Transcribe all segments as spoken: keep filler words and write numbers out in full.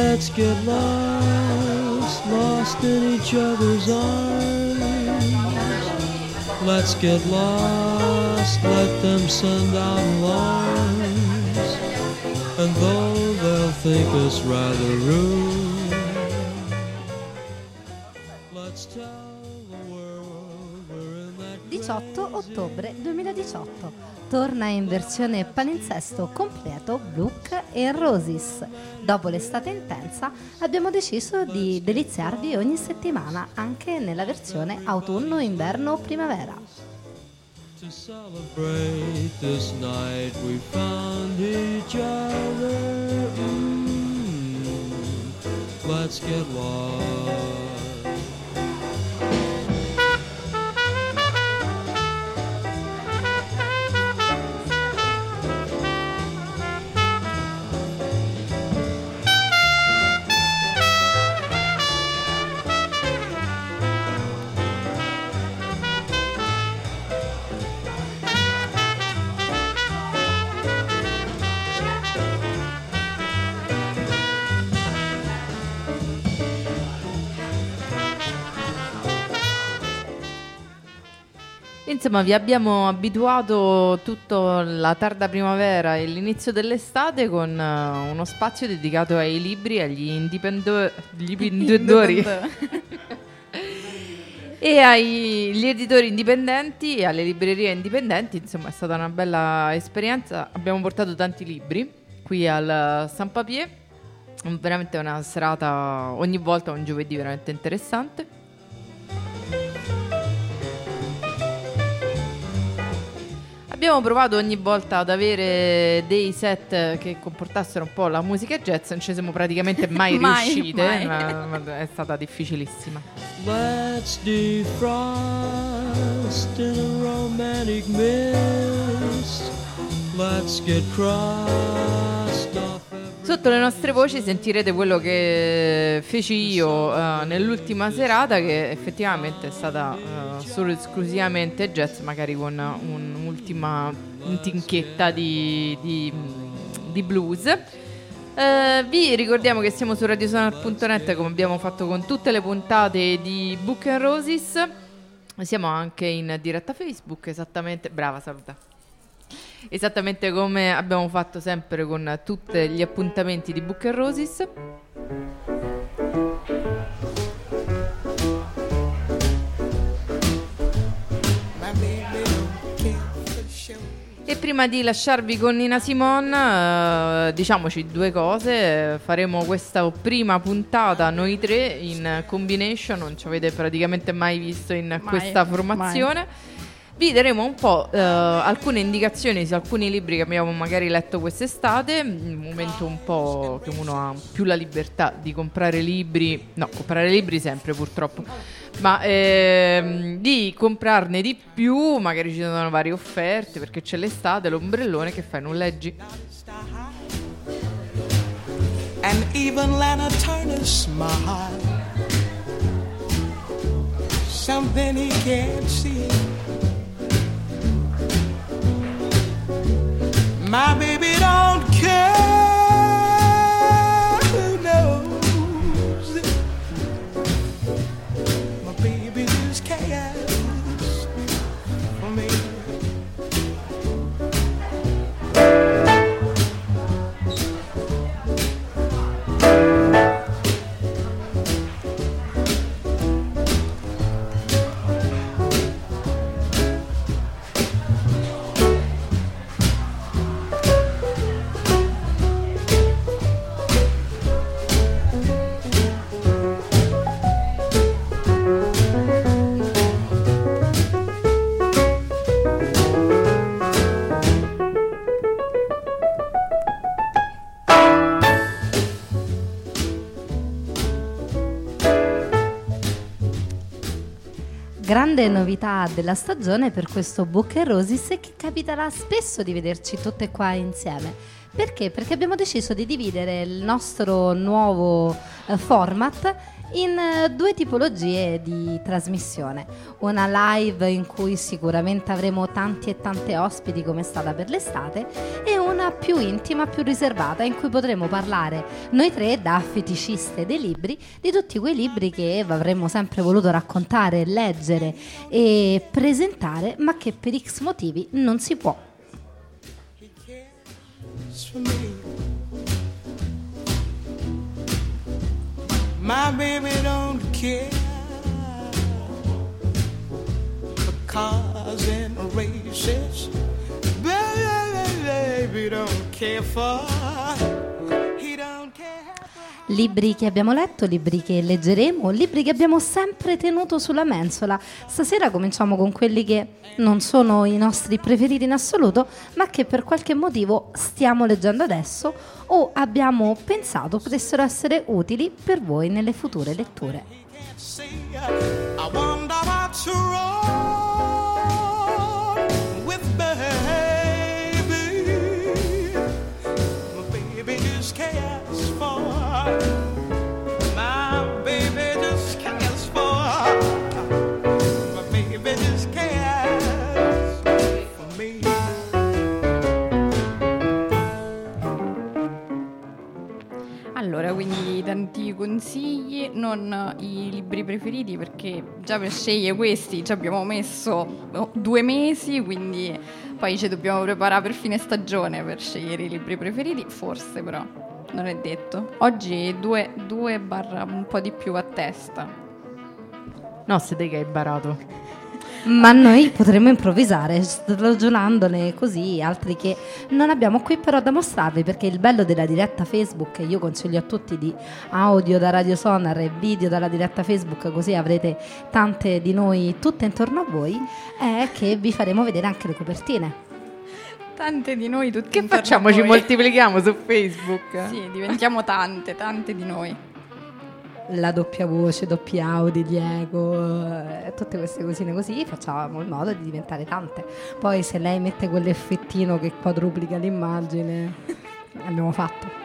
Let's get lost, lost in each other's arms. Let's get lost, let them send out alarms. And though they'll think us rather rude, let's tell the world we're in that diciotto ottobre duemiladiciotto. Torna in versione palinsesto completo Book and Roses. Dopo l'estate intensa abbiamo deciso di deliziarvi ogni settimana anche nella versione autunno, inverno, primavera. to celebrate this night we found each other. Mm, let's get lost. Insomma, vi abbiamo abituato tutta la tarda primavera e l'inizio dell'estate con uh, uno spazio dedicato ai libri, agli indipendo- gli imprenditori e agli editori indipendenti e alle librerie indipendenti. Insomma, è stata una bella esperienza. Abbiamo portato tanti libri qui al San Papier, veramente una serata, ogni volta un giovedì veramente interessante. Abbiamo provato ogni volta ad avere dei set che comportassero un po' la musica jazz, non ci siamo praticamente mai, Mai, riuscite, mai. ma- ma è stata difficilissima. Let's defrost in a romantic mist. Let's get crossed off. Sotto le nostre voci sentirete quello che feci io eh, nell'ultima serata, che effettivamente è stata eh, solo esclusivamente jazz, magari con un'ultima tinchetta di, di, di blues. Eh, vi ricordiamo che siamo su radiosonar punto net, come abbiamo fatto con tutte le puntate di Book and Roses. Siamo anche in diretta Facebook, esattamente. Brava, saluta. Esattamente come abbiamo fatto sempre con tutti gli appuntamenti di Book and Roses. E prima di lasciarvi con Nina Simone, eh, diciamoci due cose. Faremo questa prima puntata noi tre in combination, non ci avete praticamente mai visto in Mai, questa formazione. Vi daremo un po' eh, alcune indicazioni su alcuni libri che abbiamo magari letto quest'estate, un momento un po' che uno ha più la libertà di comprare libri, no, comprare libri sempre purtroppo, ma ehm, di comprarne di più, magari ci sono varie offerte perché c'è l'estate, l'ombrellone, che fai, non leggi? And even Lana Turner smile, something he can't see. My baby don't care, who knows? My baby just cares for me. Grande novità della stagione per questo Book and Roses è che capiterà spesso di vederci tutte qua insieme. Perché? Perché abbiamo deciso di dividere il nostro nuovo eh, format in eh, due tipologie di trasmissione, una live in cui sicuramente avremo tanti e tante ospiti come è stata per l'estate, e una più intima, più riservata, in cui potremo parlare noi tre da feticiste dei libri, di tutti quei libri che avremmo sempre voluto raccontare, leggere e presentare, ma che per X motivi non si può. For me. My baby don't care for cars and races. Baby don't care for. He don't care. Libri che abbiamo letto, libri che leggeremo, libri che abbiamo sempre tenuto sulla mensola. Stasera cominciamo con quelli che non sono i nostri preferiti in assoluto, ma che per qualche motivo stiamo leggendo adesso o abbiamo pensato potessero essere utili per voi nelle future letture. I wonder what's wrong with baby. My baby just cares for. My baby just cares for. My baby just cares for me. Allora, quindi tanti consigli, non i libri preferiti, perché già per scegliere questi ci abbiamo messo oh, due mesi, quindi poi ci dobbiamo preparare per fine stagione per scegliere i libri preferiti, forse, però non è detto. Oggi due, due barra un po' di più a testa. No, siete che hai barato. Ma noi potremmo improvvisare ragionandone così, altri che non abbiamo qui però da mostrarvi, perché il bello della diretta Facebook, e io consiglio a tutti di audio da Radio Sonar e video dalla diretta Facebook, così avrete tante di noi tutte intorno a voi, è che vi faremo vedere anche le copertine. Tante di noi tutte Che intorno facciamo? a Ci voi. moltiplichiamo su Facebook? Sì, diventiamo tante, tante di noi. La doppia voce, doppi Audi, Diego, eh, tutte queste cosine così, facciamo in modo di diventare tante. Poi se lei mette quell'effettino che quadruplica l'immagine, abbiamo fatto.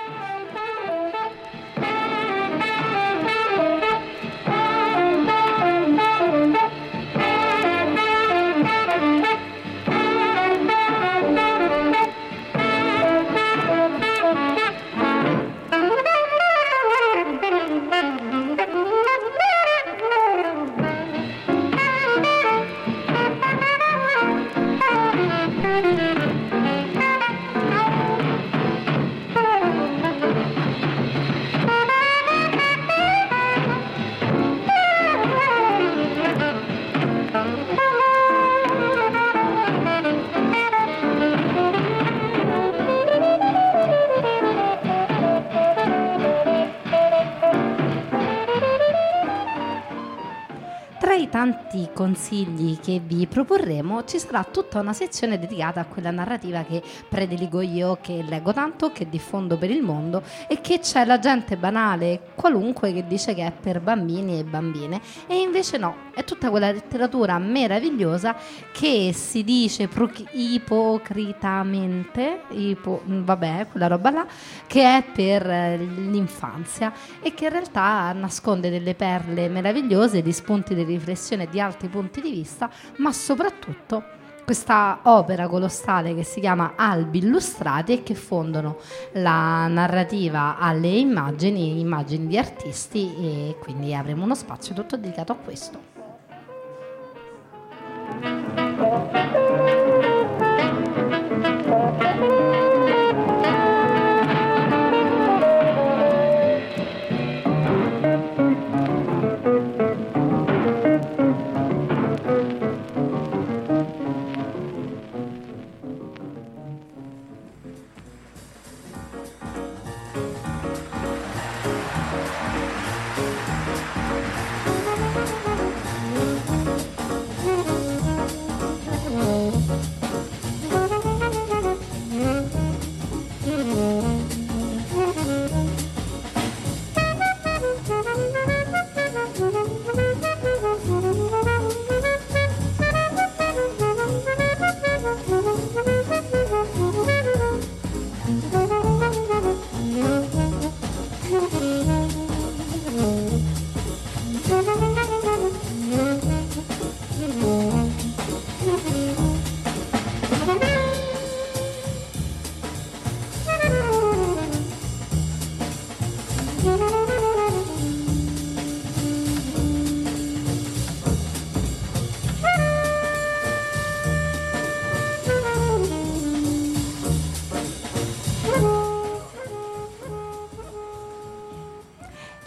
Tanti consigli che vi proporremo, ci sarà tutta una sezione dedicata a quella narrativa che prediligo io, che leggo tanto, che diffondo per il mondo, e che c'è la gente banale qualunque che dice che è per bambini e bambine, e invece no, è tutta quella letteratura meravigliosa che si dice pro- ipocritamente ipo, vabbè, quella roba là, che è per l'infanzia e che in realtà nasconde delle perle meravigliose, di spunti di riflessione di altri punti di vista, ma soprattutto questa opera colossale che si chiama Albi illustrati e che fondono la narrativa alle immagini, immagini di artisti, e quindi avremo uno spazio tutto dedicato a questo.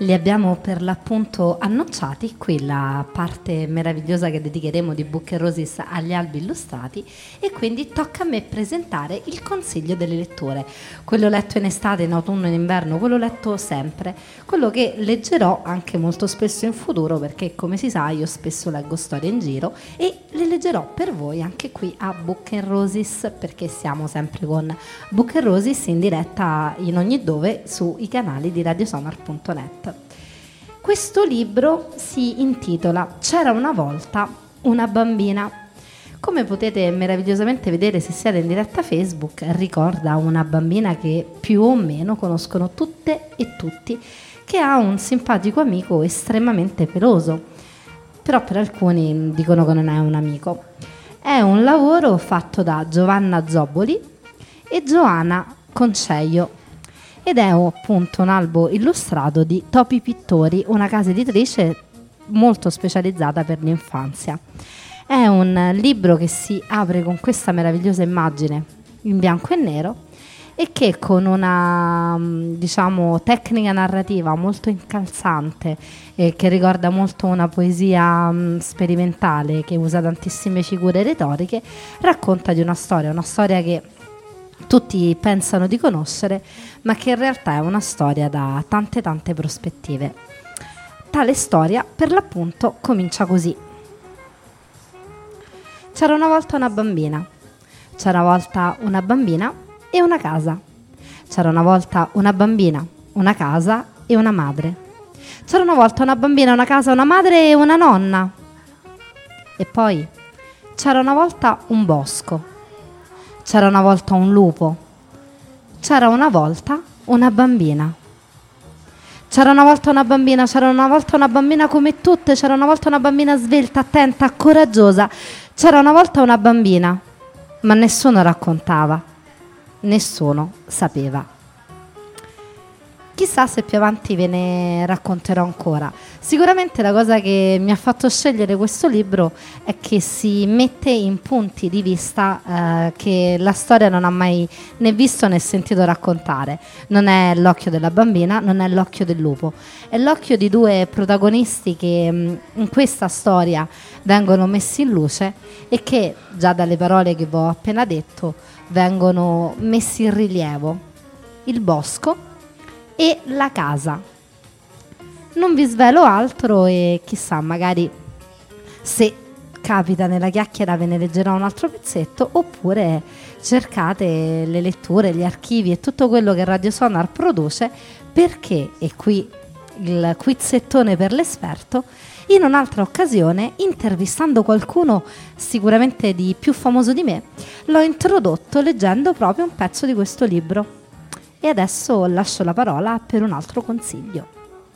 Li abbiamo per l'appunto annocciati, qui la parte meravigliosa che dedicheremo di Book and Roses agli albi illustrati, e quindi tocca a me presentare il consiglio delle letture, quello letto in estate, in autunno e in inverno, quello letto sempre, quello che leggerò anche molto spesso in futuro, perché come si sa io spesso leggo storie in giro e le leggerò per voi anche qui a Book and Roses, perché siamo sempre con Book and Roses in diretta in ogni dove sui canali di radiosonar punto net. Questo libro si intitola C'era una volta una bambina. Come potete meravigliosamente vedere se siete in diretta Facebook, ricorda una bambina che più o meno conoscono tutte e tutti, che ha un simpatico amico estremamente peloso, però per alcuni dicono che non è un amico. È un lavoro fatto da Giovanna Zobboli e Gioana Conceio, ed è appunto un albo illustrato di Topi Pittori, una casa editrice molto specializzata per l'infanzia. È un libro che si apre con questa meravigliosa immagine in bianco e nero e che con una, diciamo, tecnica narrativa molto incalzante e che ricorda molto una poesia mh, sperimentale, che usa tantissime figure retoriche, racconta di una storia, una storia che tutti pensano di conoscere, ma che in realtà è una storia da tante tante prospettive. Tale storia, per l'appunto, comincia così. C'era una volta una bambina. C'era una volta una bambina e una casa. C'era una volta una bambina, una casa e una madre. C'era una volta una bambina, una casa, una madre e una nonna. E poi c'era una volta un bosco. C'era una volta un lupo. C'era una volta una bambina. C'era una volta una bambina, c'era una volta una bambina come tutte, c'era una volta una bambina svelta, attenta, coraggiosa. C'era una volta una bambina, ma nessuno raccontava, nessuno sapeva. Chissà se più avanti ve ne racconterò ancora. Sicuramente la cosa che mi ha fatto scegliere questo libro è che si mette in punti di vista eh, che la storia non ha mai né visto né sentito raccontare. Non è l'occhio della bambina, non è l'occhio del lupo, è l'occhio di due protagonisti che mh, in questa storia vengono messi in luce e che già dalle parole che vi ho appena detto vengono messi in rilievo. Il bosco e la casa. Non vi svelo altro e chissà, magari se capita nella chiacchiera ve ne leggerò un altro pezzetto, oppure cercate le letture, gli archivi e tutto quello che Radio Sonar produce, perché, e qui il quizzettone per l'esperto, in un'altra occasione, intervistando qualcuno sicuramente di più famoso di me, l'ho introdotto leggendo proprio un pezzo di questo libro. E adesso lascio la parola per un altro consiglio.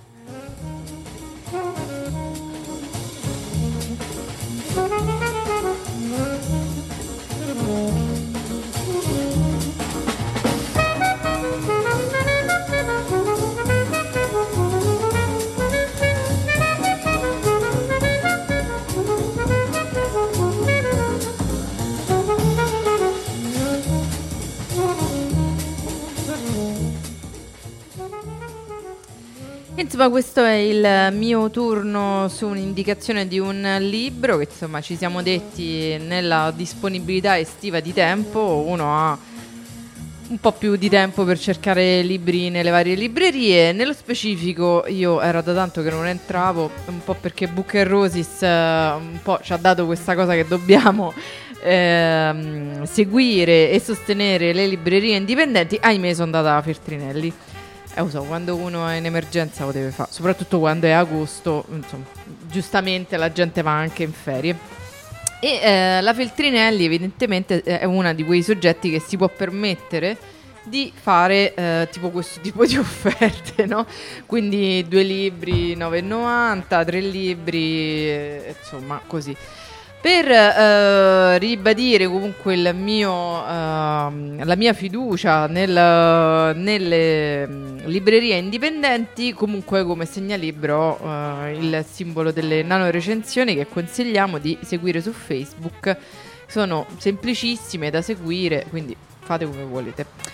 Insomma, questo è il mio turno su un'indicazione di un libro che insomma ci siamo detti nella disponibilità estiva di tempo. Uno ha un po' più di tempo per cercare libri nelle varie librerie. Nello specifico io era da tanto che non entravo, un po' perché Book and Roses eh, un po' ci ha dato questa cosa che dobbiamo ehm, seguire e sostenere le librerie indipendenti. Ahimè, sono andata a Feltrinelli. Eh, lo so, quando uno è in emergenza lo deve fare, soprattutto quando è agosto, insomma, giustamente la gente va anche in ferie. E eh, la Feltrinelli evidentemente è una di quei soggetti che si può permettere di fare eh, tipo questo tipo di offerte, no? Quindi due libri nove e novanta, tre libri, eh, insomma così. Per eh, ribadire comunque il mio, eh, la mia fiducia nel, nelle librerie indipendenti, comunque come segnalibro eh, il simbolo delle nano recensioni che consigliamo di seguire su Facebook. Sono semplicissime da seguire, quindi fate come volete.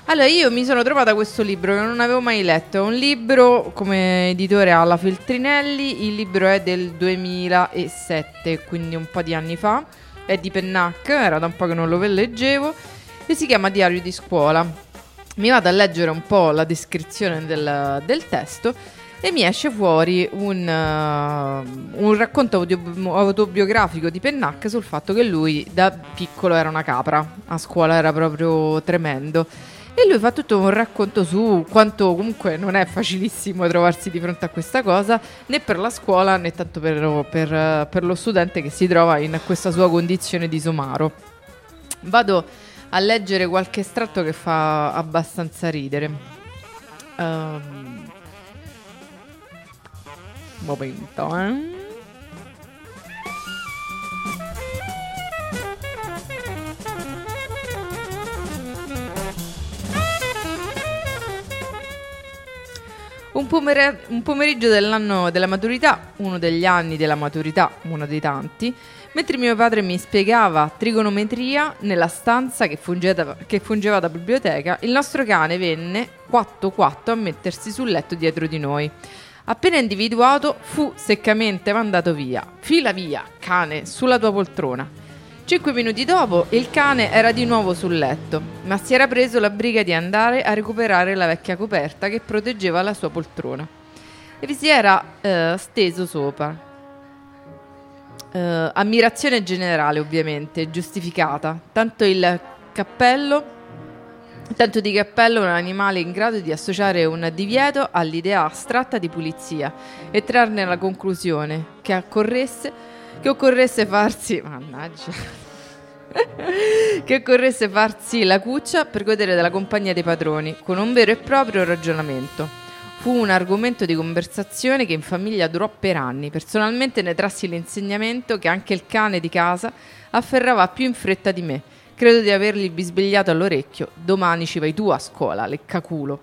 Allora, io mi sono trovata questo libro che non avevo mai letto. È un libro come editore alla Feltrinelli. Il libro è del duemilasette, quindi un po' di anni fa. È di Pennac, era da un po' che non lo leggevo. E si chiama Diario di scuola. Mi vado a leggere un po' la descrizione del, del testo e mi esce fuori un, uh, un racconto audio- autobiografico di Pennac sul fatto che lui da piccolo era una capra. A scuola era proprio tremendo. E lui fa tutto un racconto su quanto comunque non è facilissimo trovarsi di fronte a questa cosa, né per la scuola né tanto per, per, per lo studente che si trova in questa sua condizione di somaro. Vado a leggere qualche estratto che fa abbastanza ridere. Um, momento, eh. Un, pomere- un pomeriggio dell'anno della maturità, uno degli anni della maturità, uno dei tanti, mentre mio padre mi spiegava trigonometria nella stanza che fungeva, che fungeva da biblioteca, il nostro cane venne quatto quatto a mettersi sul letto dietro di noi. Appena individuato, fu seccamente mandato via. Fila via, cane, sulla tua poltrona. Cinque minuti dopo il cane era di nuovo sul letto, ma si era preso la briga di andare a recuperare la vecchia coperta che proteggeva la sua poltrona e vi si era eh, steso sopra. Eh, ammirazione generale, ovviamente, giustificata. Tanto il cappello, tanto di cappello un animale in grado di associare un divieto all'idea astratta di pulizia e trarne la conclusione che occorresse che occorresse farsi mannaggia che occorresse farsi la cuccia per godere della compagnia dei padroni con un vero e proprio ragionamento. Fu un argomento di conversazione che in famiglia durò per anni. Personalmente ne trassi l'insegnamento che anche il cane di casa afferrava più in fretta di me. Credo di avergli bisbigliato all'orecchio: domani ci vai tu a scuola, leccaculo.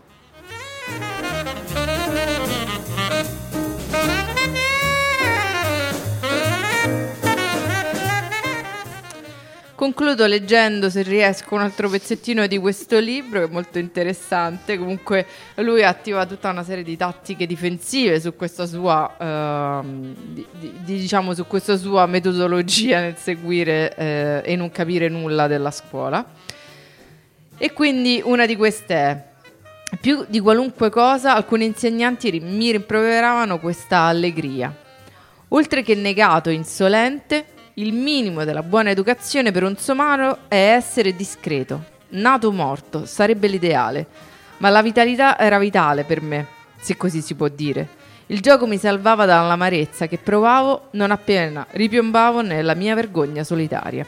Concludo leggendo, se riesco, un altro pezzettino di questo libro che è molto interessante. Comunque lui attiva tutta una serie di tattiche difensive su questa sua uh, di, di, diciamo su questa sua metodologia nel seguire eh, e non capire nulla della scuola. E quindi una di queste è: più di qualunque cosa alcuni insegnanti ri- mi rimproveravano questa allegria. Oltre che negato e insolente, il minimo della buona educazione per un somaro è essere discreto. Nato o morto sarebbe l'ideale, ma la vitalità era vitale per me, se così si può dire. Il gioco mi salvava dall'amarezza che provavo non appena ripiombavo nella mia vergogna solitaria.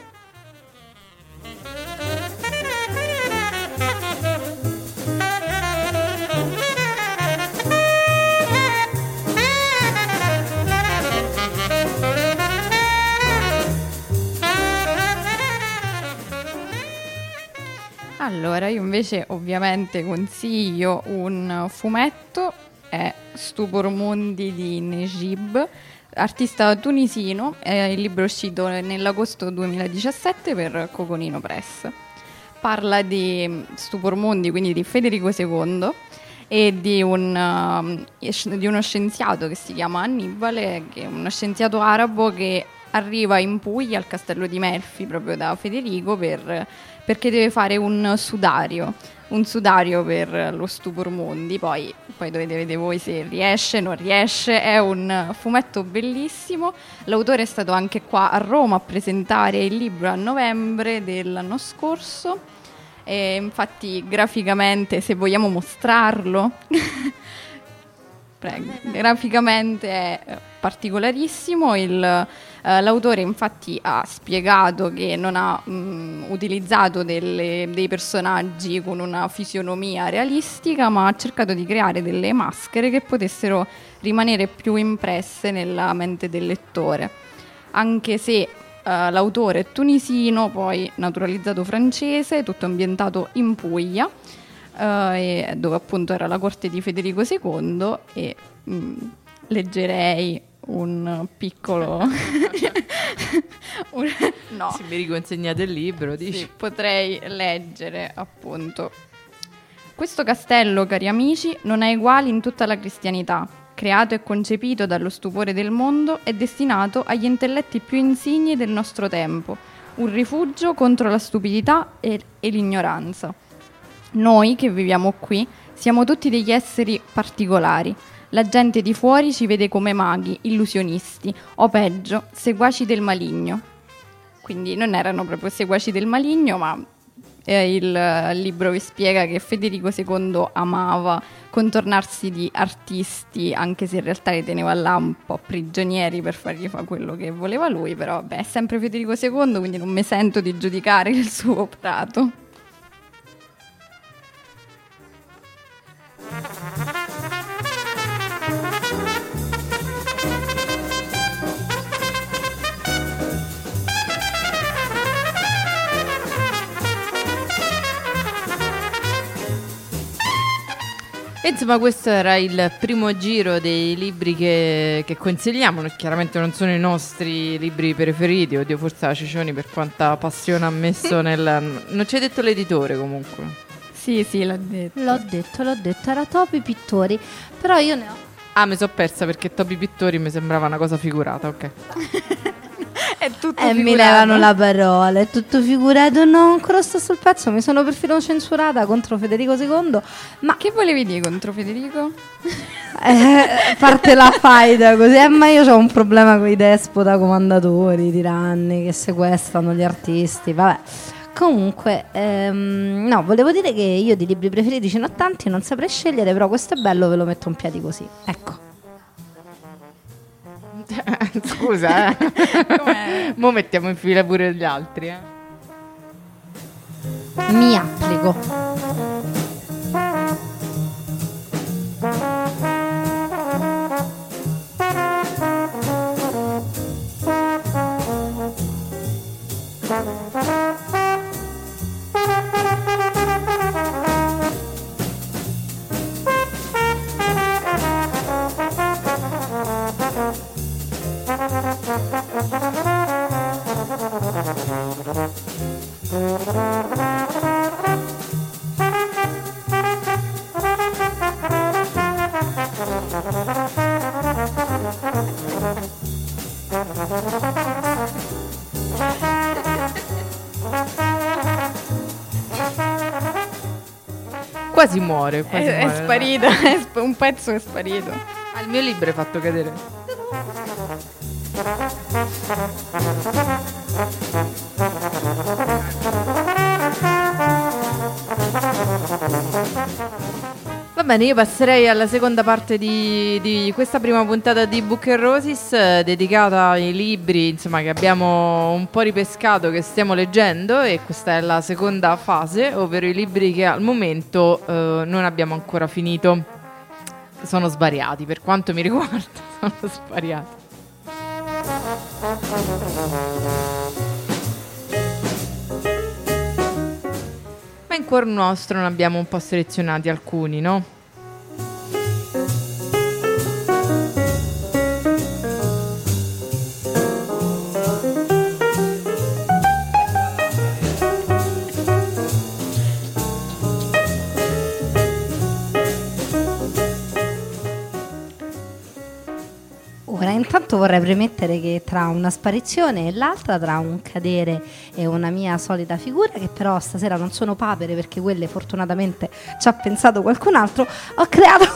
Allora, io invece ovviamente consiglio un fumetto, è Stupor Mondi di Nejib, artista tunisino. È il libro uscito nell'agosto duemiladiciassette per Coconino Press. Parla di Stupor Mondi, quindi di Federico secondo, e di, un, uh, di uno scienziato che si chiama Annibale, che è uno scienziato arabo che arriva in Puglia al castello di Melfi proprio da Federico per, perché deve fare un sudario un sudario per lo Stupor Mondi. Poi, poi dovete vedere voi se riesce, non riesce. È un fumetto bellissimo. L'autore è stato anche qua a Roma a presentare il libro a novembre dell'anno scorso e infatti graficamente, se vogliamo mostrarlo prego, graficamente è particolarissimo. Il, eh, l'autore infatti ha spiegato che non ha mh, utilizzato delle, dei personaggi con una fisionomia realistica, ma ha cercato di creare delle maschere che potessero rimanere più impresse nella mente del lettore, anche se eh, l'autore è tunisino, poi naturalizzato francese, tutto ambientato in Puglia, eh, dove appunto era la corte di Federico secondo, e mh, leggerei un piccolo un... no, se mi riconsegnate il libro, dici? Sì, potrei leggere appunto Questo castello, cari amici, non ha eguali in tutta la cristianità. Creato e concepito dallo stupore del mondo, è destinato agli intelletti più insigni del nostro tempo, un rifugio contro la stupidità e, e l'ignoranza. Noi che viviamo qui siamo tutti degli esseri particolari. La gente di fuori ci vede come maghi, illusionisti o peggio, seguaci del maligno. Quindi non erano proprio seguaci del maligno, ma eh, il libro vi spiega che Federico secondo amava contornarsi di artisti, anche se in realtà li teneva là un po' prigionieri per fargli fare quello che voleva lui, però vabbè, è sempre Federico secondo, quindi non mi sento di giudicare il suo operato. Insomma, questo era il primo giro dei libri che, che consigliamo. Chiaramente non sono i nostri libri preferiti. Oddio, forse la Cicioni per quanta passione ha messo nel... Non ci hai detto l'editore comunque? Sì, sì, l'ha detto. L'ho detto, l'ho detto, era Topi Pittori, però io ne ho... Ah, mi sono persa perché Topi Pittori mi sembrava una cosa figurata, ok. È tutto E figurato. mi levano la parola, è tutto figurato, no, ancora sto sul pezzo, mi sono perfino censurata contro Federico secondo, ma Che volevi dire contro Federico? eh, parte la faida così, eh, ma io ho un problema con i despota, comandatori, tiranni che sequestrano gli artisti, vabbè. Comunque, ehm, no, volevo dire che io di libri preferiti ce ne ho tanti, non saprei scegliere, però questo è bello, ve lo metto in piedi così, ecco. Scusa, eh. Com'è? Mo mettiamo in fila pure gli altri, eh. Mi applico. Quasi muore, quasi È, è muore. sparito, è sp- un pezzo è sparito. Ah, il mio libro hai fatto cadere. Va bene, io passerei alla seconda parte di, di questa prima puntata di Book and Roses, eh, dedicata ai libri, insomma, che abbiamo un po' ripescato, che stiamo leggendo, e questa è la seconda fase, ovvero i libri che al momento eh, non abbiamo ancora finito. Sono svariati, per quanto mi riguarda, sono svariati. Ma in cuor nostro ne abbiamo un po' selezionati alcuni, no? Ora, intanto vorrei premettere che tra una sparizione e l'altra, tra un cadere e una mia solita figura, che però stasera non sono papere perché quelle fortunatamente ci ha pensato qualcun altro, ho creato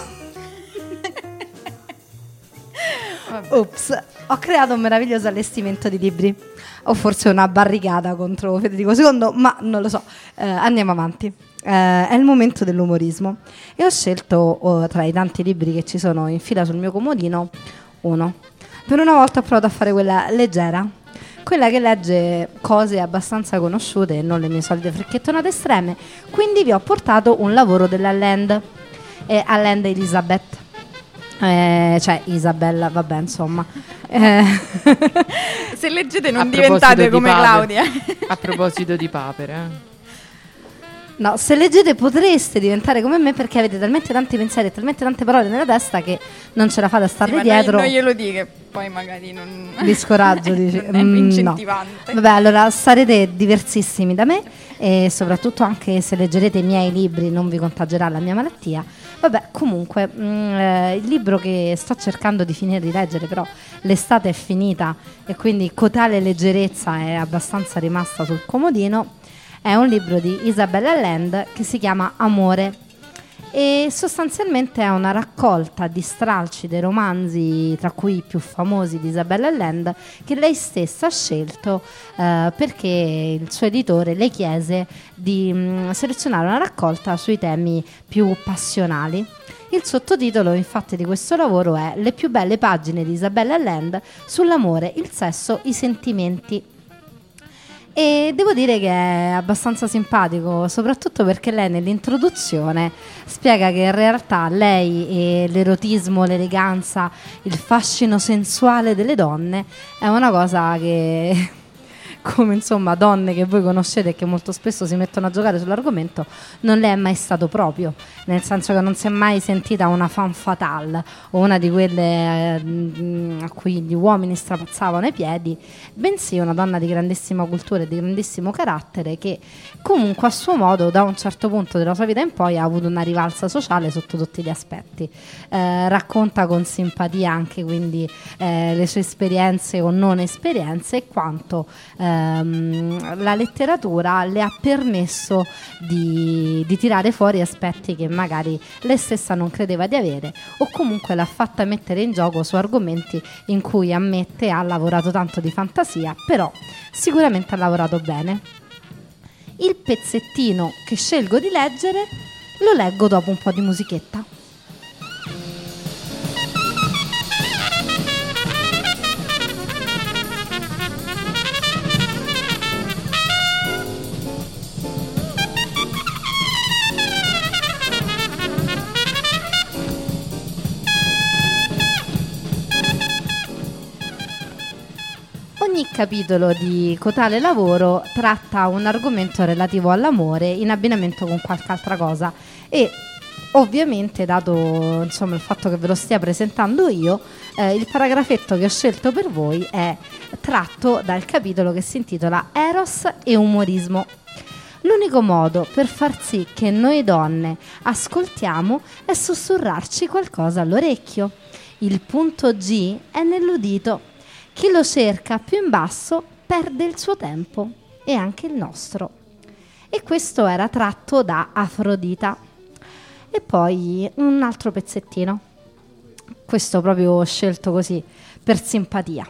Ops, ho creato un meraviglioso allestimento di libri, o forse una barricata contro Federico secondo, ma non lo so. Eh, andiamo avanti. Eh, è il momento dell'umorismo e ho scelto oh, tra i tanti libri che ci sono in fila sul mio comodino uno. Per una volta ho provato a fare quella leggera, quella che legge cose abbastanza conosciute e non le mie solite frecchettonate estreme. Quindi vi ho portato un lavoro della Land, eh, Allende Elizabeth, eh, cioè Isabella, vabbè, insomma. Eh. Se leggete A non proposito diventate di come papere. Claudia. A proposito di papere, eh. No, se leggete potreste diventare come me perché avete talmente tanti pensieri e talmente tante parole nella testa che non ce la fate a starle Sì, ma dietro. Non, non glielo dica, poi magari non... Vi scoraggio, dici. non è Mm, no. incentivante. Vabbè, allora sarete diversissimi da me e soprattutto anche se leggerete i miei libri non vi contagierà la mia malattia. Vabbè, comunque, mm, eh, il libro che sto cercando di finire di leggere, però l'estate è finita e quindi cotale leggerezza è abbastanza rimasta sul comodino, è un libro di Isabella Land che si chiama Amore e sostanzialmente è una raccolta di stralci dei romanzi, tra cui i più famosi di Isabella Land, che lei stessa ha scelto eh, perché il suo editore le chiese di mh, selezionare una raccolta sui temi più passionali. Il sottotitolo infatti di questo lavoro è Le più belle pagine di Isabella Land sull'amore, il sesso, i sentimenti. E devo dire che è abbastanza simpatico, soprattutto perché lei nell'introduzione spiega che in realtà lei e l'erotismo, l'eleganza, il fascino sensuale delle donne è una cosa che, come insomma donne che voi conoscete e che molto spesso si mettono a giocare sull'argomento, non le è mai stato proprio, nel senso che non si è mai sentita una femme fatale o una di quelle eh, a cui gli uomini strapazzavano i piedi, bensì una donna di grandissima cultura e di grandissimo carattere che comunque a suo modo da un certo punto della sua vita in poi ha avuto una rivalsa sociale sotto tutti gli aspetti. Eh, racconta con simpatia anche quindi eh, le sue esperienze o non esperienze e quanto ehm, la letteratura le ha permesso di, di tirare fuori aspetti che magari lei stessa non credeva di avere o comunque l'ha fatta mettere in gioco su argomenti in cui ammette ha lavorato tanto di fantasia, però sicuramente ha lavorato bene. Il pezzettino che scelgo di leggere lo leggo dopo un po' di musichetta. Ogni capitolo di Cotale Lavoro tratta un argomento relativo all'amore in abbinamento con qualche altra cosa e ovviamente, dato insomma il fatto che ve lo stia presentando io, eh, il paragrafetto che ho scelto per voi è tratto dal capitolo che si intitola Eros e umorismo. L'unico modo per far sì che noi donne ascoltiamo è sussurrarci qualcosa all'orecchio. Il punto G è nell'udito. Chi lo cerca più in basso perde il suo tempo e anche il nostro. E questo era tratto da Afrodita. E poi un altro pezzettino, questo proprio scelto così per simpatia.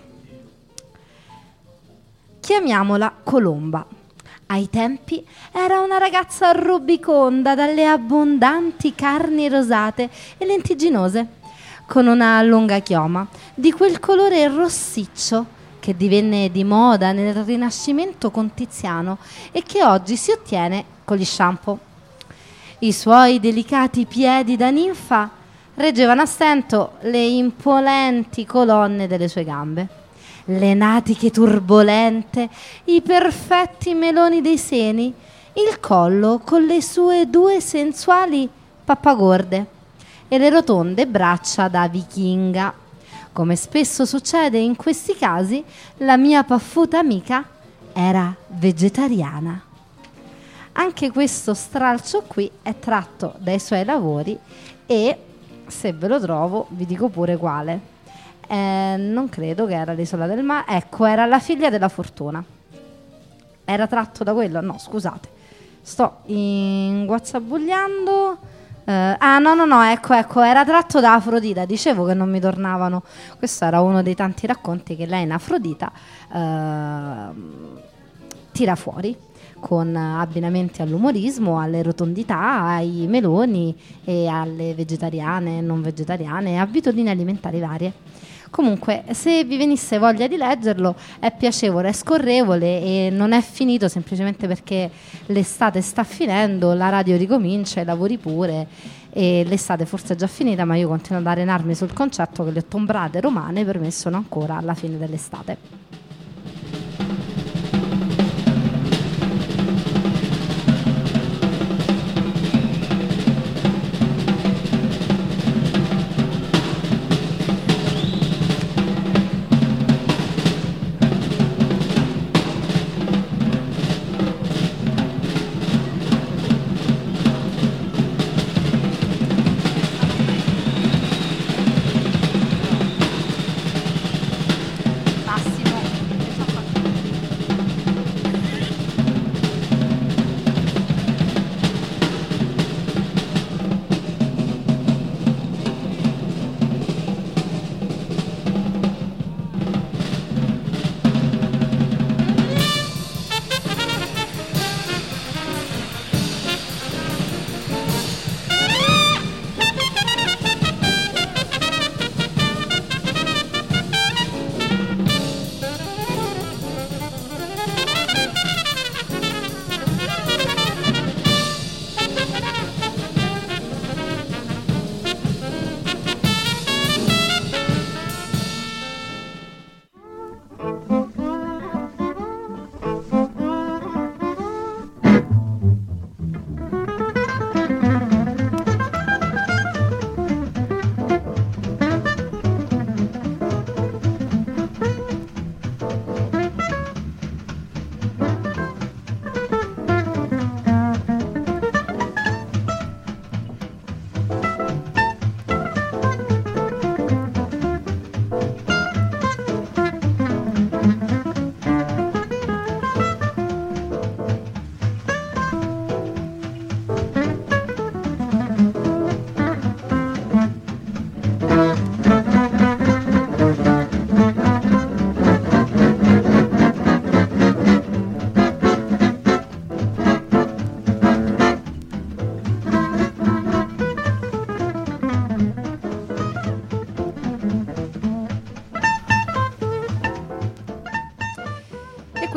Chiamiamola Colomba. Ai tempi era una ragazza rubiconda dalle abbondanti carni rosate e lentiginose, con una lunga chioma di quel colore rossiccio che divenne di moda nel Rinascimento con Tiziano e che oggi si ottiene con gli shampoo. I suoi delicati piedi da ninfa reggevano a stento le imponenti colonne delle sue gambe, le natiche turbolente, i perfetti meloni dei seni, il collo con le sue due sensuali pappagorde e le rotonde braccia da vichinga. Come spesso succede in questi casi, la mia paffuta amica era vegetariana. Anche questo stralcio qui è tratto dai suoi lavori e, se ve lo trovo, vi dico pure quale. Eh, non credo che era l'Isola del Mare. Ecco, era La figlia della fortuna. Era tratto da quello? No, scusate. Sto in guazzabugliando. Uh, ah no no no ecco ecco era tratto da Afrodita, dicevo che non mi tornavano. Questo era uno dei tanti racconti che lei in Afrodita uh, tira fuori con abbinamenti all'umorismo, alle rotondità, ai meloni e alle vegetariane e non vegetariane, abitudini alimentari varie. Comunque, se vi venisse voglia di leggerlo, è piacevole, è scorrevole e non è finito semplicemente perché l'estate sta finendo, la radio ricomincia, i lavori pure e l'estate forse è già finita, ma io continuo ad arenarmi sul concetto che le ottombrate romane per me sono ancora alla fine dell'estate.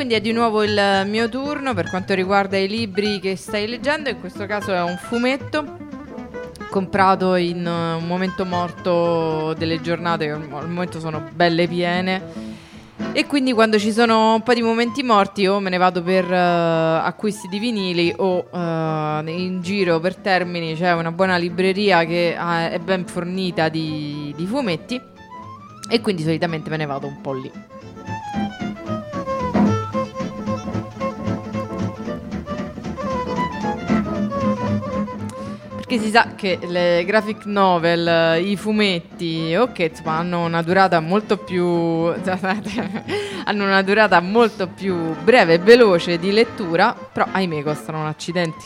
quindi è di nuovo il mio turno per quanto riguarda i libri che stai leggendo. In questo caso è un fumetto comprato in un momento morto delle giornate che al momento sono belle piene, e quindi quando ci sono un po' di momenti morti o me ne vado per uh, acquisti di vinili o uh, in giro per Termini c'è una buona libreria che uh, è ben fornita di, di fumetti, e quindi solitamente me ne vado un po' lì. Perché si sa che le graphic novel, i fumetti, ok, insomma, hanno una durata molto più hanno una durata molto più breve e veloce di lettura, però ahimè costano un accidenti.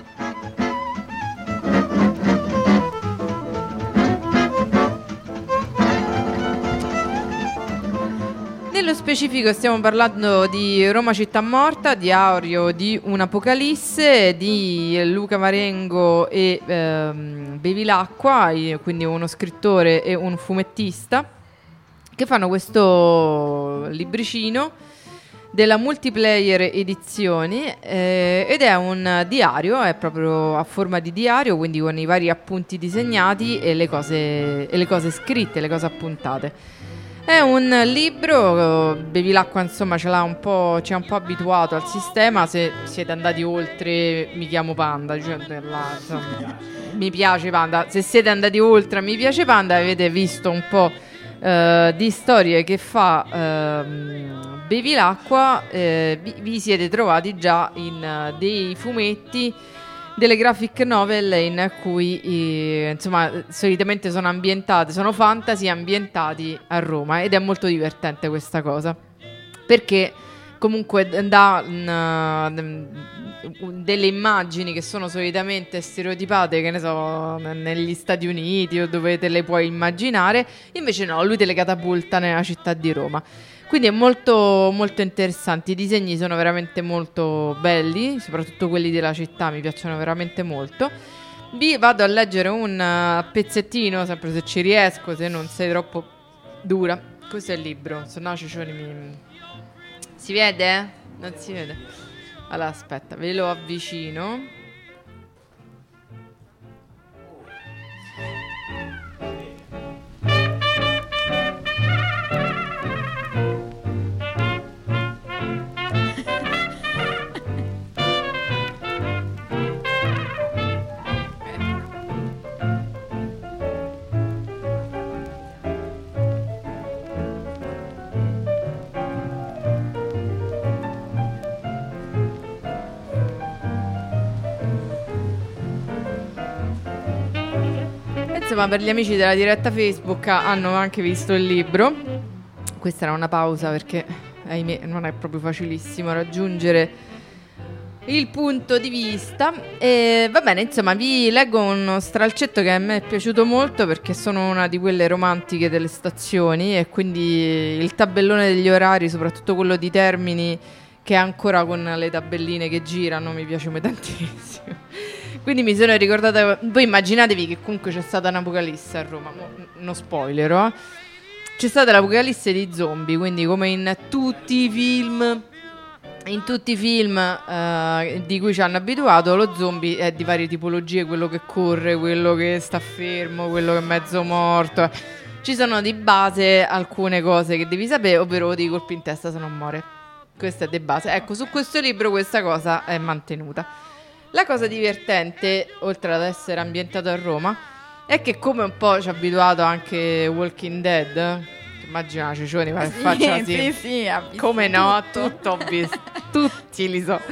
Nello specifico stiamo parlando di Roma città morta, Diario di un'Apocalisse, di Luca Marengo e ehm, Bevilacqua, quindi uno scrittore e un fumettista, che fanno questo libricino della Multiplayer Edizioni, eh, ed è un diario, è proprio a forma di diario, quindi con i vari appunti disegnati e le cose, e le cose scritte, le cose appuntate. È un libro, Bevilacqua insomma ce l'ha un po', ci ha un po' abituato al sistema. Se siete andati oltre Mi chiamo Panda, cioè, la, insomma, mi piace Panda. Se siete andati oltre Mi piace Panda, avete visto un po' eh, di storie che fa eh, Bevilacqua, eh, vi, vi siete trovati già in uh, dei fumetti, delle graphic novel in cui eh, insomma solitamente sono ambientate, sono fantasy ambientati a Roma, ed è molto divertente questa cosa perché comunque dà uh, delle immagini che sono solitamente stereotipate, che ne so, negli Stati Uniti o dove te le puoi immaginare, invece no, lui te le catapulta nella città di Roma. Quindi è molto, molto interessante, i disegni sono veramente molto belli, soprattutto quelli della città mi piacciono veramente molto. Vi vado a leggere un uh, pezzettino, sempre se ci riesco, se non sei troppo dura. Questo è il libro, se no Ciccioni mi... Si vede? Non si vede? Allora aspetta, ve lo avvicino. Insomma, per gli amici della diretta Facebook hanno anche visto il libro. Questa era una pausa perché, ahimè, non è proprio facilissimo raggiungere il punto di vista. E va bene, insomma, vi leggo uno stralcetto che a me è piaciuto molto perché sono una di quelle romantiche delle stazioni, e quindi il tabellone degli orari, soprattutto quello di Termini, che è ancora con le tabelline che girano, mi piace tantissimo. Quindi mi sono ricordata, voi immaginatevi che comunque c'è stata un'apocalisse a Roma, no spoiler, eh? C'è stata l'apocalisse di zombie, quindi come in tutti i film, in tutti i film uh, di cui ci hanno abituato, lo zombie è di varie tipologie, quello che corre, quello che sta fermo, quello che è mezzo morto. Ci sono di base alcune cose che devi sapere, ovvero ti colpi in testa se non muore. Questa è di base. Ecco, su questo libro questa cosa è mantenuta. La cosa divertente, oltre ad essere ambientato a Roma, è che come un po' ci ha abituato anche Walking Dead, immagina Ciccioni ma che Sì, faccia così, sì, sì, ha visto come no, tutto. tutto ho visto, tutti li so.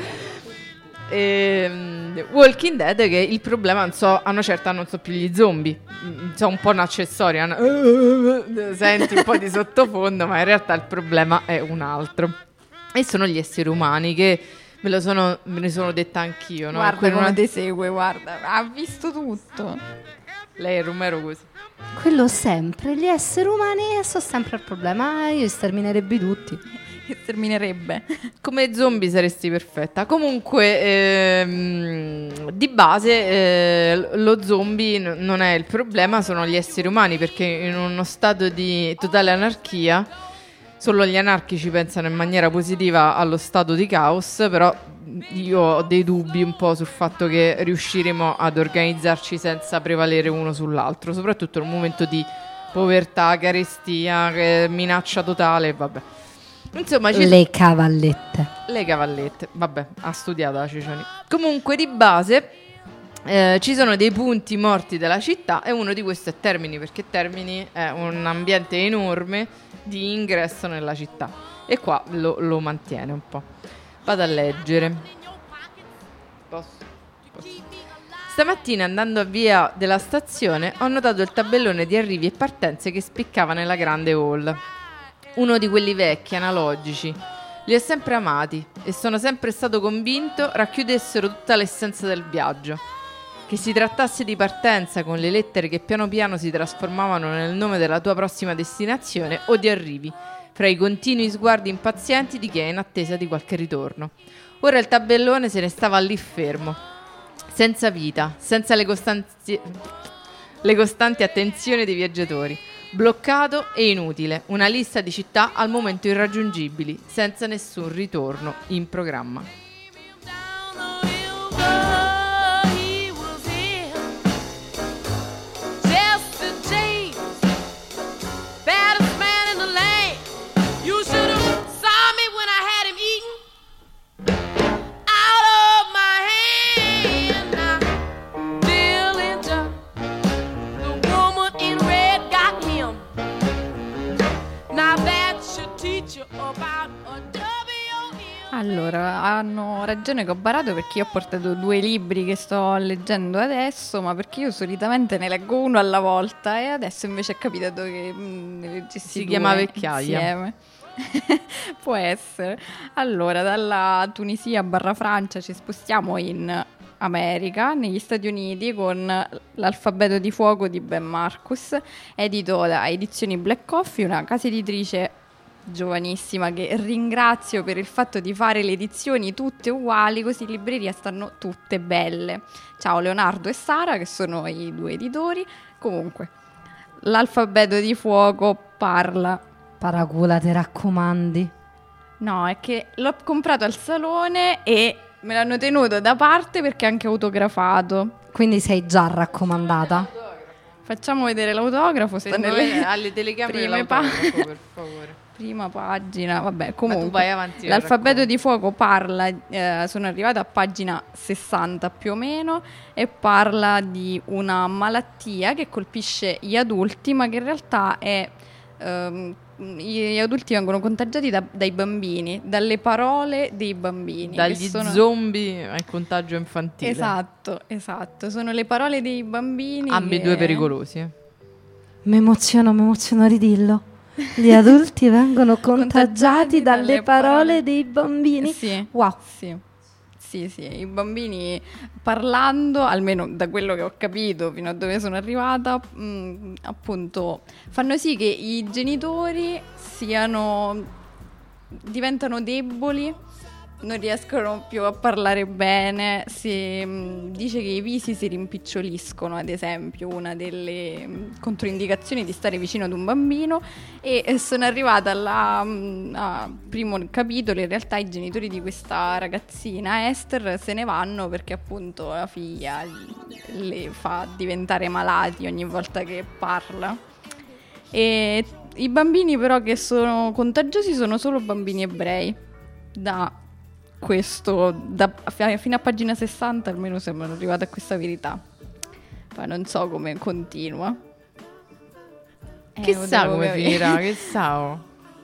Ehm, Walking Dead, che il problema non so, a una certa non so più gli zombie, sono un po' un accessorio, una... senti un po' di sottofondo, ma in realtà il problema è un altro, e sono gli esseri umani che me lo sono, me ne sono detta anch'io, no? Guarda Quello come una... ti segue, guarda, ha visto tutto. Lei è Romero così. Quello sempre, gli esseri umani sono sempre il problema, io sterminerebbe tutti. Che terminerebbe. Come zombie saresti perfetta. Comunque, ehm, di base, eh, lo zombie n- non è il problema, sono gli esseri umani, perché in uno stato di totale anarchia solo gli anarchici pensano in maniera positiva allo stato di caos, però io ho dei dubbi un po' sul fatto che riusciremo ad organizzarci senza prevalere uno sull'altro, soprattutto in un momento di povertà, carestia, minaccia totale, vabbè. Insomma, ci... le cavallette. Le cavallette, vabbè, ha studiato la Ciccioni. Comunque di base eh, ci sono dei punti morti della città e uno di questi è Termini, perché Termini è un ambiente enorme di ingresso nella città e qua lo, lo mantiene un po'. Vado a leggere. Posso? Posso. Stamattina andando a via della stazione ho notato il tabellone di arrivi e partenze che spiccava nella grande hall. Uno di quelli vecchi, analogici. Li ho sempre amati e sono sempre stato convinto racchiudessero tutta l'essenza del viaggio. Che si trattasse di partenza con le lettere che piano piano si trasformavano nel nome della tua prossima destinazione o di arrivi, fra i continui sguardi impazienti di chi è in attesa di qualche ritorno. Ora il tabellone se ne stava lì fermo, senza vita, senza le costanti, le costanti attenzioni dei viaggiatori. Bloccato e inutile, una lista di città al momento irraggiungibili, senza nessun ritorno in programma. Allora, hanno ragione che ho barato perché io ho portato due libri che sto leggendo adesso, ma perché io solitamente ne leggo uno alla volta e adesso invece è capitato che mh, ne leggessi si due chiama Vecchiaia insieme. Può essere. Allora, dalla Tunisia barra Francia ci spostiamo in America, negli Stati Uniti, con l'Alfabeto di fuoco di Ben Marcus, edito da Edizioni Black Coffee, una casa editrice giovanissima che ringrazio per il fatto di fare le edizioni tutte uguali, così in libreria stanno tutte belle. Ciao Leonardo e Sara, che sono i due editori. Comunque, l'Alfabeto di fuoco parla... Paracula, te raccomandi. No, è che l'ho comprato al salone e me l'hanno tenuto da parte perché è anche autografato. Quindi sei già raccomandata? Facciamo vedere l'autografo, sta nelle alle telecamere prime l'autografo, pa- per favore. Prima pagina, vabbè, comunque. Ma tu vai avanti, l'Alfabeto di fuoco parla, eh, sono arrivata a pagina sessanta più o meno, e parla di una malattia che colpisce gli adulti, ma che in realtà è ehm, gli adulti vengono contagiati da, dai bambini, dalle parole dei bambini. Dagli sono... zombie al contagio infantile. Esatto, esatto, sono le parole dei bambini. Ambedue che... pericolosi. Eh. Mi emoziono, mi emoziono, ridillo. Gli adulti vengono contagiati dalle, dalle parole, parole dei bambini. Sì, wow. Sì. Sì, sì, i bambini parlando, almeno da quello che ho capito fino a dove sono arrivata, mh, appunto, fanno sì che i genitori siano diventano deboli, non riescono più a parlare bene. Si mh, dice che i visi si rimpiccioliscono, ad esempio, una delle mh, controindicazioni di stare vicino ad un bambino. E eh, sono arrivata alla mh, a primo capitolo. In realtà i genitori di questa ragazzina, Esther, se ne vanno perché appunto la figlia le fa diventare malati ogni volta che parla. E i bambini però che sono contagiosi sono solo bambini ebrei. Da questo, da, fino a pagina sessanta almeno sembrano arrivata a questa verità. Poi non so come continua. Eh, Chissà come capire. Finirà, chissà. Oh.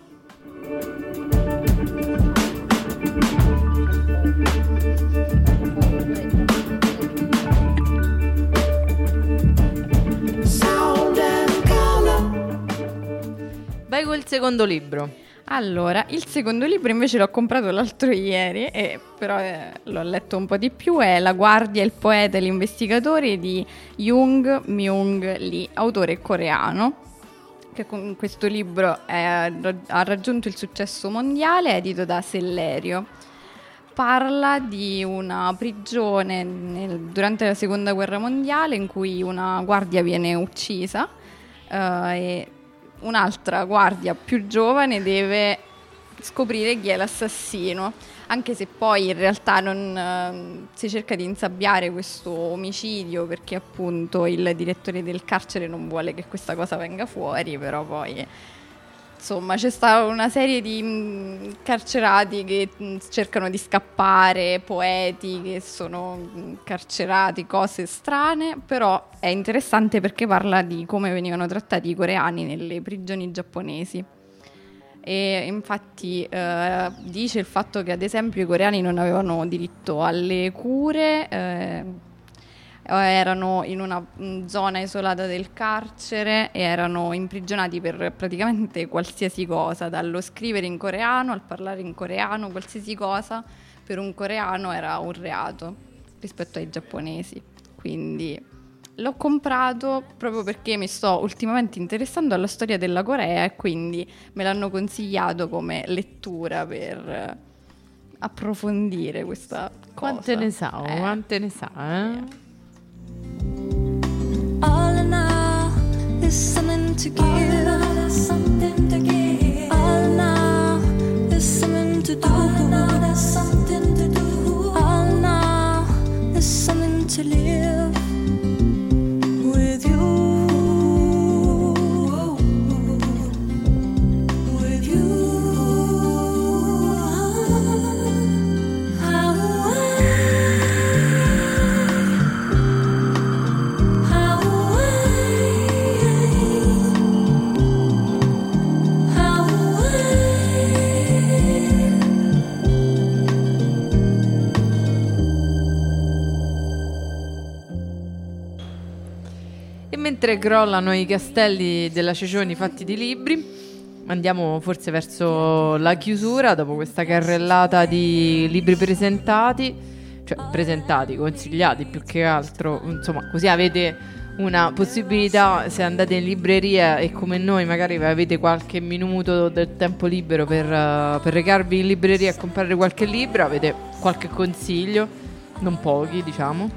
Vai col secondo libro. Allora, il secondo libro invece l'ho comprato l'altro ieri, e però eh, l'ho letto un po' di più. È La guardia, il poeta e l'investigatore di Jung Myung Lee, autore coreano, che con questo libro è, ha raggiunto il successo mondiale, edito da Sellerio. Parla di una prigione nel, durante la seconda guerra mondiale in cui una guardia viene uccisa, uh, e un'altra guardia più giovane deve scoprire chi è l'assassino, anche se poi in realtà non eh, si cerca di insabbiare questo omicidio perché appunto il direttore del carcere non vuole che questa cosa venga fuori, però poi insomma c'è stata una serie di mh, carcerati che mh, cercano di scappare, poeti che sono mh, carcerati, cose strane, però è interessante perché parla di come venivano trattati i coreani nelle prigioni giapponesi. E infatti eh, dice il fatto che ad esempio i coreani non avevano diritto alle cure, eh, erano in una mh, zona isolata del carcere e erano imprigionati per praticamente qualsiasi cosa, dallo scrivere in coreano al parlare in coreano, qualsiasi cosa per un coreano era un reato rispetto ai giapponesi. Quindi l'ho comprato proprio perché mi sto ultimamente interessando alla storia della Corea e quindi me l'hanno consigliato come lettura per approfondire questa cosa. Quante ne sa, Eh. quante ne sa, eh? All in all, there's something to give. Something to give. All in all, there's something to do. All in all, there's something to do. All in all, there's something to live with you. With you. How E mentre crollano i castelli della Cecioni fatti di libri, andiamo forse verso la chiusura dopo questa carrellata di libri presentati, cioè presentati, consigliati più che altro, insomma, così avete una possibilità, se andate in libreria e come noi magari avete qualche minuto del tempo libero per, uh, per recarvi in libreria e comprare qualche libro, avete qualche consiglio, non pochi diciamo.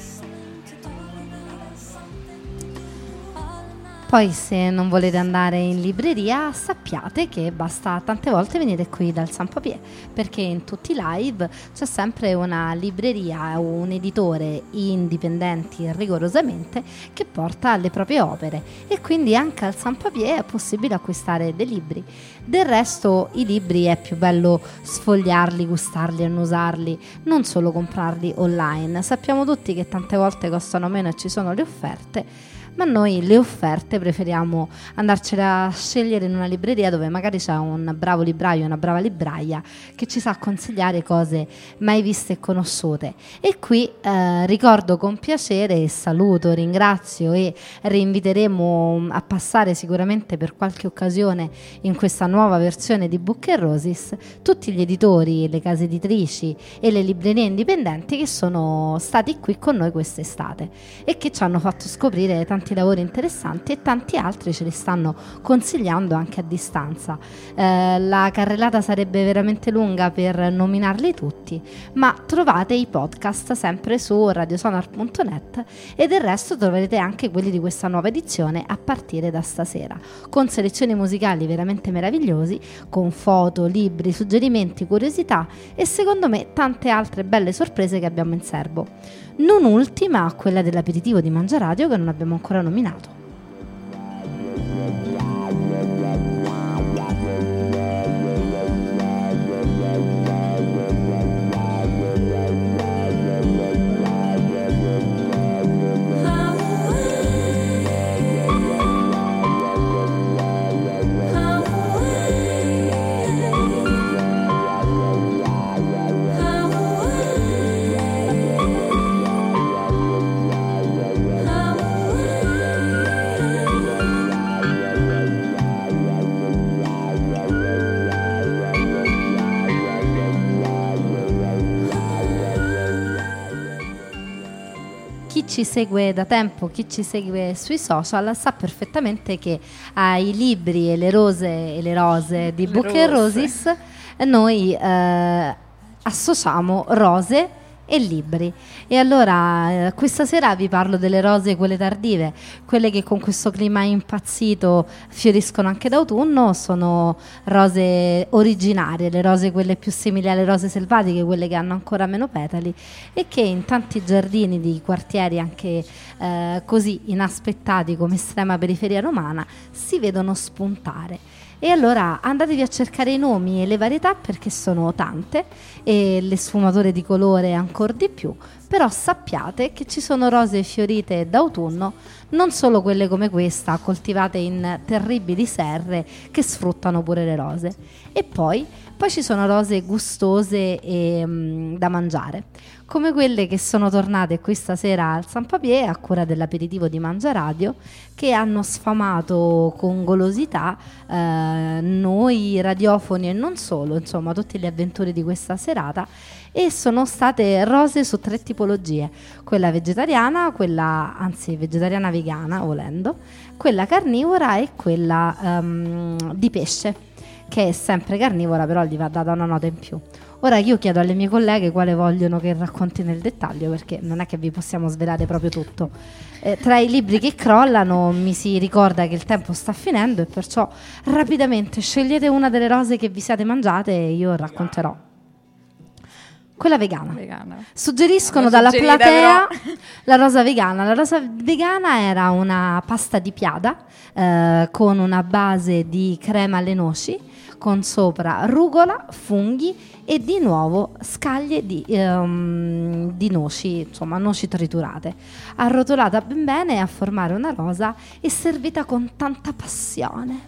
Poi se non volete andare in libreria sappiate che basta tante volte venire qui dal San Papier, perché in tutti i live c'è sempre una libreria o un editore indipendenti rigorosamente che porta le proprie opere e quindi anche al San Papier è possibile acquistare dei libri. Del resto i libri è più bello sfogliarli, gustarli, annusarli, non solo comprarli online. Sappiamo tutti che tante volte costano meno e ci sono le offerte, ma noi le offerte preferiamo andarcela a scegliere in una libreria dove magari c'è un bravo libraio, una brava libraia che ci sa consigliare cose mai viste e conosciute. E qui eh, ricordo con piacere e saluto, ringrazio e rinviteremo a passare sicuramente per qualche occasione in questa nuova versione di Book and Roses tutti gli editori, le case editrici e le librerie indipendenti che sono stati qui con noi quest'estate e che ci hanno fatto scoprire tanti lavori interessanti e tanti altri ce li stanno consigliando anche a distanza. Eh, la carrellata sarebbe veramente lunga per nominarli tutti, ma trovate i podcast sempre su radiosonar punto net e del resto troverete anche quelli di questa nuova edizione a partire da stasera, con selezioni musicali veramente meravigliosi, con foto, libri, suggerimenti, curiosità e secondo me tante altre belle sorprese che abbiamo in serbo. Non ultima quella dell'aperitivo di Mangiaradio che non abbiamo ancora nominato. Chi ci segue da tempo, chi ci segue sui social sa perfettamente che ai libri e le rose e le rose di Le Book and rose. Roses noi eh, associamo rose e libri. E allora eh, questa sera vi parlo delle rose, quelle tardive, quelle che con questo clima impazzito fioriscono anche d'autunno. Sono rose originarie, le rose quelle più simili alle rose selvatiche, quelle che hanno ancora meno petali e che in tanti giardini di quartieri anche eh, così inaspettati come estrema periferia romana si vedono spuntare. E allora andatevi a cercare i nomi e le varietà, perché sono tante e le sfumature di colore ancora di più, però sappiate che ci sono rose fiorite d'autunno, non solo quelle come questa coltivate in terribili serre che sfruttano pure le rose, e poi, poi ci sono rose gustose e mm, da mangiare, come quelle che sono tornate questa sera al San Papier a cura dell'aperitivo di Mangiaradio, che hanno sfamato con golosità eh, noi radiofoni e non solo, insomma tutte le avventure di questa serata. E sono state rose su tre tipologie: quella vegetariana, quella anzi vegetariana vegana volendo, quella carnivora e quella um, di pesce, che è sempre carnivora, però gli va data una nota in più. Ora io chiedo alle mie colleghe quale vogliono che racconti nel dettaglio, perché non è che vi possiamo svelare proprio tutto. Eh, tra i libri che crollano mi si ricorda che il tempo sta finendo e perciò rapidamente scegliete una delle rose che vi siete mangiate e io racconterò. Quella vegana. Vegana. Suggeriscono L'ho dalla suggerita, platea però. la rosa vegana. La rosa vegana era una pasta di piada eh, con una base di crema alle noci, con sopra rucola, funghi e di nuovo scaglie di, ehm, di noci, insomma noci triturate, arrotolata ben bene a formare una rosa e servita con tanta passione.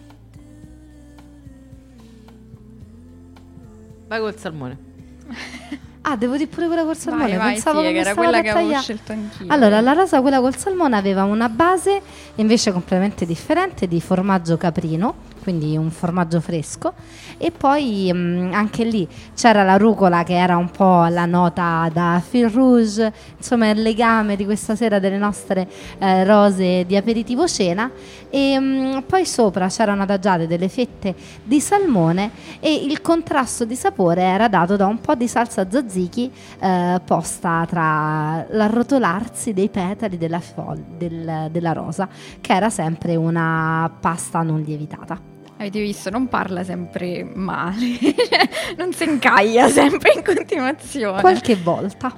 Vai col salmone. Ah, devo dire pure quella col salmone. Vai, vai, Pensavo sì, che che mi era stava quella che avevo tagliando. scelto anch'io. Allora, la rosa, quella col salmone, aveva una base invece completamente differente di formaggio caprino, quindi un formaggio fresco, e poi mh, anche lì c'era la rucola che era un po' la nota da fil rouge, insomma il legame di questa sera delle nostre eh, rose di aperitivo cena, e mh, poi sopra c'erano adagiate delle fette di salmone e il contrasto di sapore era dato da un po' di salsa tzatziki eh, posta tra l'arrotolarsi dei petali della, fol- del, della rosa, che era sempre una pasta non lievitata. Avete visto, non parla sempre male, non si incaglia sempre in continuazione. Qualche volta.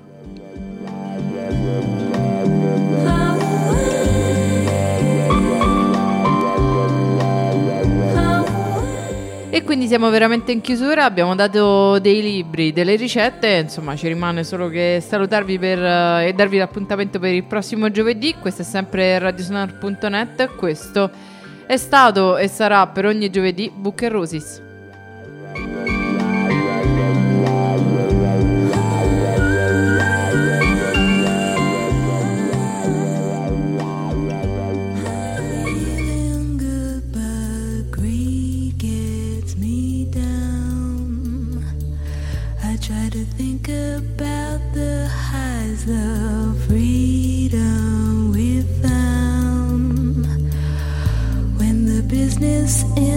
E quindi siamo veramente in chiusura, abbiamo dato dei libri, delle ricette, insomma ci rimane solo che salutarvi per, uh, e darvi l'appuntamento per il prossimo giovedì. Questo è sempre radiosonar punto net, questo è stato e sarà per ogni giovedì Book and Roses. Try to think about the highs of freedom we found when the business ends.